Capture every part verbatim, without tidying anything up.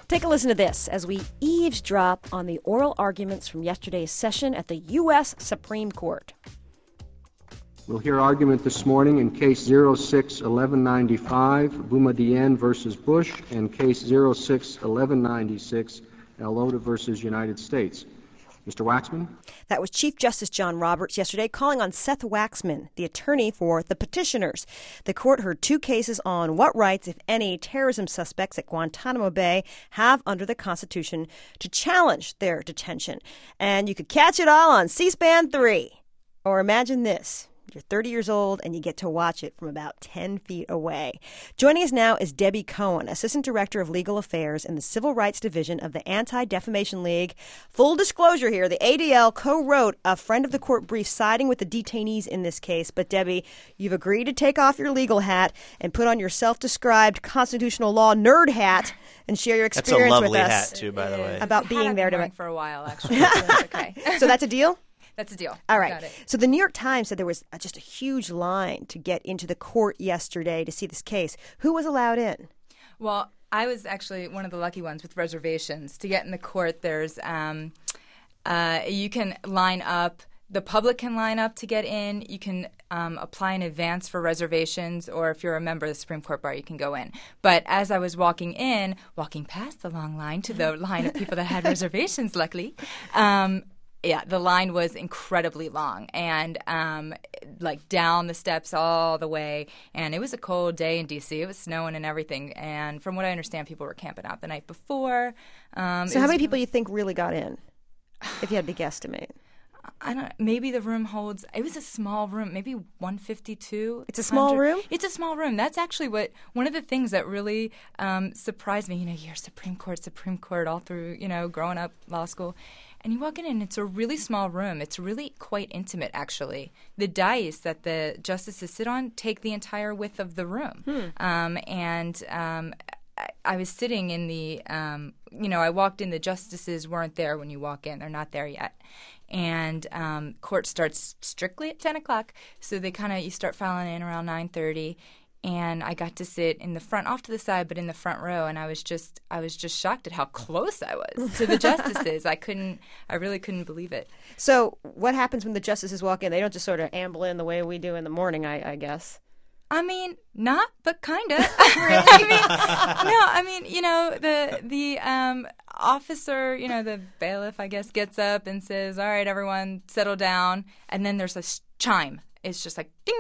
Take a listen to this as we eavesdrop on the oral arguments from yesterday's session at the U S Supreme Court. We'll hear argument this morning in Case zero six eleven ninety-five, Boumediene versus Bush, and Case zero six eleven ninety-six, El-Ouda versus United States. Mister Waxman? That was Chief Justice John Roberts yesterday calling on Seth Waxman, the attorney for the petitioners. The court heard two cases on what rights, if any, terrorism suspects at Guantanamo Bay have under the Constitution to challenge their detention. And you could catch it all on C-SPAN three. Or imagine this. You're thirty years old and you get to watch it from about ten feet away. Joining us now is Debbie Cohen, Assistant Director of Legal Affairs in the Civil Rights Division of the Anti-Defamation League. Full disclosure here, the A D L co-wrote a friend of the court brief siding with the detainees in this case. But Debbie, you've agreed to take off your legal hat and put on your self-described constitutional law nerd hat and share your experience with us. That's a lovely hat, too, by the way. About being there to for a while, actually. So that's okay. So that's a deal? That's a deal. All right. Got it. So the New York Times said there was just a huge line to get into the court yesterday to see this case. Who was allowed in? Well, I was actually one of the lucky ones with reservations. To get in the court, there's um, uh, you can line up. The public can line up to get in. You can um, apply in advance for reservations, or if you're a member of the Supreme Court bar, you can go in. But as I was walking in, walking past the long line to the line of people that had reservations, luckily, um, yeah, the line was incredibly long and um, like down the steps all the way. And it was a cold day in D C. It was snowing and everything. And from what I understand, people were camping out the night before. Um, so how many people you think really got in, if you had to guesstimate? I don't. Maybe the room holds. It was a small room, maybe one fifty-two. It's a small room? It's a small room. That's actually what one of the things that really um, surprised me. You know, you're Supreme Court, Supreme Court all through, you know, growing up law school. And you walk in and it's a really small room. It's really quite intimate, actually. The dais that the justices sit on take the entire width of the room. Hmm. Um, and um, I, I was sitting in the, um, you know, I walked in. The justices weren't there when you walk in. They're not there yet. And um, court starts strictly at ten o'clock. So they kind of, you start filing in around nine thirty. And I got to sit in the front, off to the side, but in the front row. And I was just, I was just shocked at how close I was to the justices. I couldn't, I really couldn't believe it. So what happens when the justices walk in? They don't just sort of amble in the way we do in the morning, I, I guess. I mean, not, but kind of. I mean, no, I mean, you know, the the um, officer, you know, the bailiff, I guess, gets up and says, "All right, everyone, settle down." And then there's a chime. It's just like ding,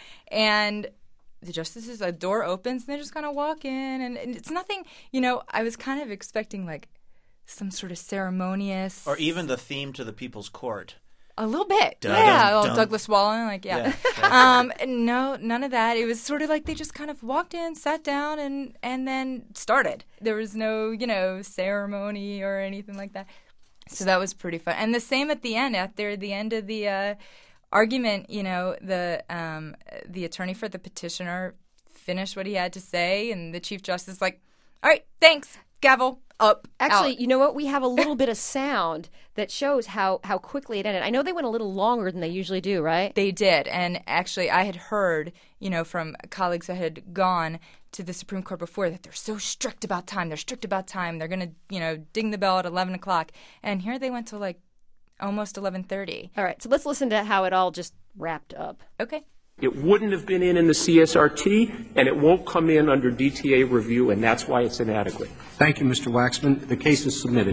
and the justices, a door opens, and they just kind of walk in, and, and it's nothing. You know, I was kind of expecting like some sort of ceremonious, or even the theme to the People's Court. A little bit, dun, yeah. Dun, oh, dun. Douglas Wallen, like yeah. yeah. um, no, none of that. It was sort of like they just kind of walked in, sat down, and and then started. There was no, you know, ceremony or anything like that. So that was pretty fun. And the same at the end. After the end of the uh, argument, you know, the um, the attorney for the petitioner finished what he had to say, and the Chief Justice like, "All right, thanks, gavel." Up, Actually, out. You know what? We have a little bit of sound that shows how, how quickly it ended. I know they went a little longer than they usually do, right? They did. And actually, I had heard, you know, from colleagues that had gone to the Supreme Court before that they're so strict about time. They're strict about time. They're going to, you know, ding the bell at eleven o'clock. And here they went to like almost eleven thirty. All right. So let's listen to how it all just wrapped up. Okay. It wouldn't have been in in the C S R T, and it won't come in under D T A review, and that's why it's inadequate. Thank you, Mister Waxman. The case is submitted.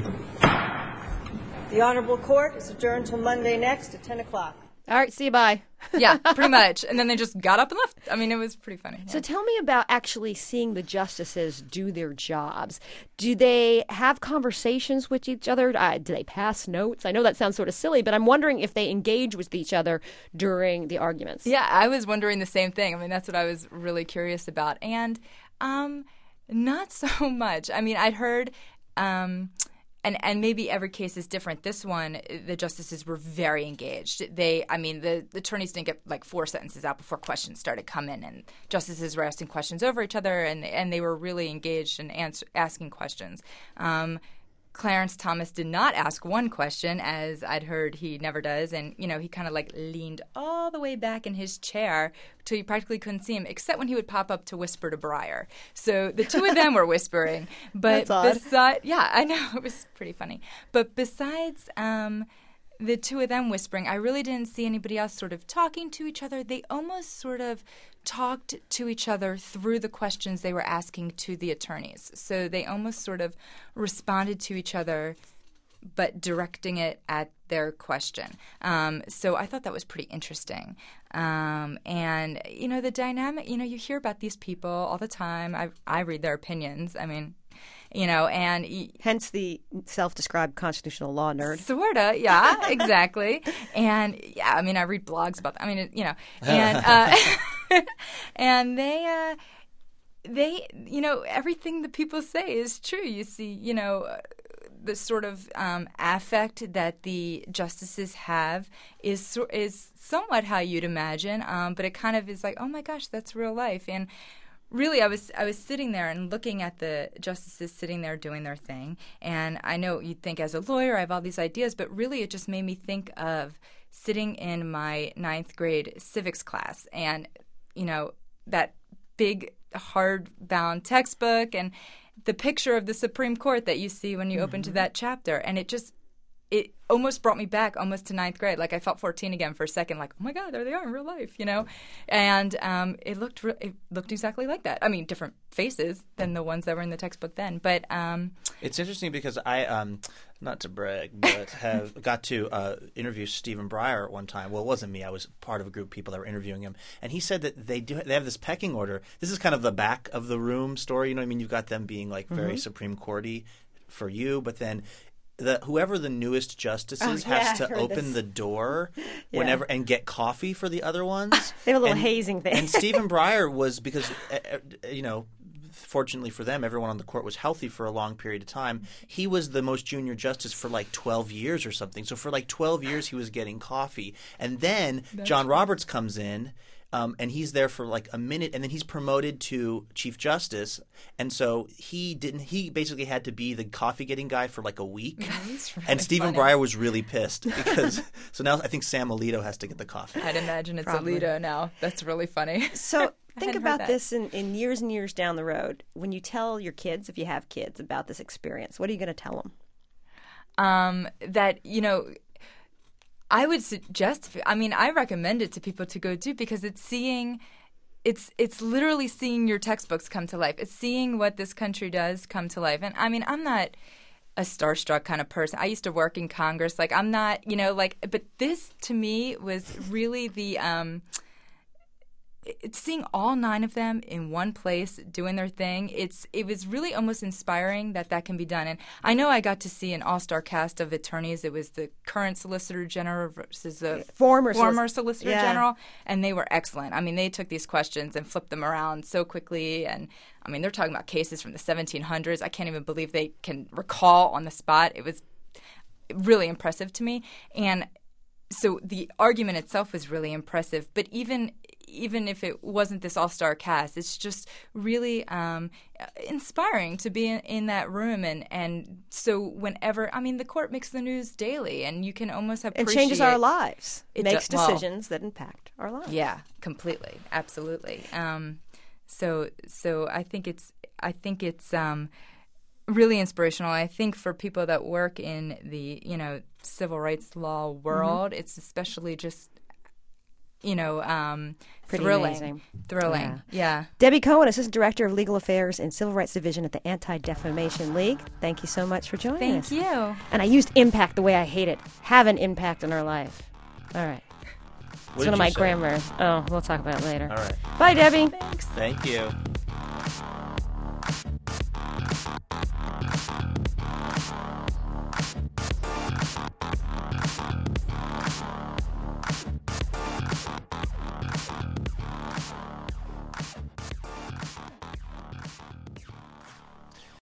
The Honorable Court is adjourned till Monday next at ten o'clock. All right. See you. Bye. Yeah, pretty much. And then they just got up and left. I mean, it was pretty funny. Yeah. So tell me about actually seeing the justices do their jobs. Do they have conversations with each other? Uh, do they pass notes? I know that sounds sort of silly, but I'm wondering if they engage with each other during the arguments. Yeah, I was wondering the same thing. I mean, that's what I was really curious about. And um, not so much. I mean, I'd heard um, – And and maybe every case is different. This one, the justices were very engaged. They, I mean, the, the attorneys didn't get like four sentences out before questions started coming, and justices were asking questions over each other, and and they were really engaged in answer, asking questions. Um, Clarence Thomas did not ask one question, as I'd heard he never does, and you know he kind of like leaned all the way back in his chair till you practically couldn't see him, except when he would pop up to whisper to Breyer. So the two of them were whispering, but That's odd. beside, yeah, I know it was pretty funny. But besides um, the two of them whispering, I really didn't see anybody else sort of talking to each other. They almost sort of talked to each other through the questions they were asking to the attorneys. So they almost sort of responded to each other, but directing it at their question. Um, so I thought that was pretty interesting. Um, and, you know, the dynamic, you know, you hear about these people all the time. I, I read their opinions. I mean, you know, and y- Hence the self-described constitutional law nerd. Sorta, yeah, exactly. And yeah, I mean, I read blogs about. I mean, it, you know, and uh, and they, uh, they, you know, everything that people say is true. You see, you know, uh, the sort of um, affect that the justices have is so- is somewhat how you'd imagine, um, but it kind of is like, oh my gosh, that's real life. And really, I was I was sitting there and looking at the justices sitting there doing their thing, and I know you'd think as a lawyer I have all these ideas, but really it just made me think of sitting in my ninth grade civics class, and you know that big hardbound textbook and the picture of the Supreme Court that you see when you mm-hmm. open to that chapter, and it just it almost brought me back almost to ninth grade. Like I felt fourteen again for a second. Like, oh my God, there they are in real life, you know. And um, it looked re- it looked exactly like that. I mean, different faces than the ones that were in the textbook then. But um, it's interesting because I, um, not to brag, but have got to uh, interview Stephen Breyer at one time. Well, it wasn't me. I was part of a group of people that were interviewing him, and he said that they do they have this pecking order. This is kind of the back of the room story. You know what I mean? You've got them being like very mm-hmm. Supreme Court-y for you, but then the whoever the newest justices oh, yeah, has to I heard open this. the door yeah. whenever and get coffee for the other ones. They have a little and, hazing thing. And Stephen Breyer was because uh, you know. Fortunately for them, everyone on the court was healthy for a long period of time. He was the most junior justice for like twelve years or something. So for like twelve years, he was getting coffee. And then That's John Roberts comes in, um, and he's there for like a minute, and then he's promoted to Chief Justice. And so he didn't. He basically had to be the coffee-getting guy for like a week. Really and Stephen funny. Breyer was really pissed because so now I think Sam Alito has to get the coffee. I'd imagine it's Probably. Alito now. That's really funny. So think hadn't about heard that. this in, in years and years down the road. When you tell your kids, if you have kids, about this experience, what are you going to tell them? Um, that, you know, I would suggest, I mean, I recommend it to people to go do because it's seeing, it's it's literally seeing your textbooks come to life. It's seeing what this country does come to life. And I mean, I'm not a starstruck kind of person. I used to work in Congress. Like, I'm not, you know, like, but this to me was really the, um, it's seeing all nine of them in one place doing their thing. It's it was really almost inspiring that that can be done. And I know I got to see an all-star cast of attorneys. It was the current Solicitor General versus the former former solic- Solicitor yeah. General, and they were excellent. I mean, they took these questions and flipped them around so quickly. And I mean, they're talking about cases from the seventeen hundreds. I can't even believe they can recall on the spot. It was really impressive to me. And so the argument itself was really impressive. But even even if it wasn't this all-star cast, it's just really um, inspiring to be in, in that room. And, and so whenever, I mean, the court makes the news daily, and you can almost appreciate. It changes our lives. It It makes do- well, decisions that impact our lives. Yeah, completely, absolutely. Um, so, so I think it's, I think it's um, really inspirational. I think for people that work in the, you know, civil rights law world, mm-hmm. it's especially just, you know, um, Pretty thrilling. amazing. Thrilling, Yeah. yeah. Debbie Cohen, Assistant Director of Legal Affairs and Civil Rights Division at the Anti-Defamation League. Thank you so much for joining Thank us. you. And I used impact the way I hate it. Have an impact on our life. All right. What It's did one of you my say? grammars. Oh, we'll talk about it later. All right. Bye, Debbie. Thanks. Thank you.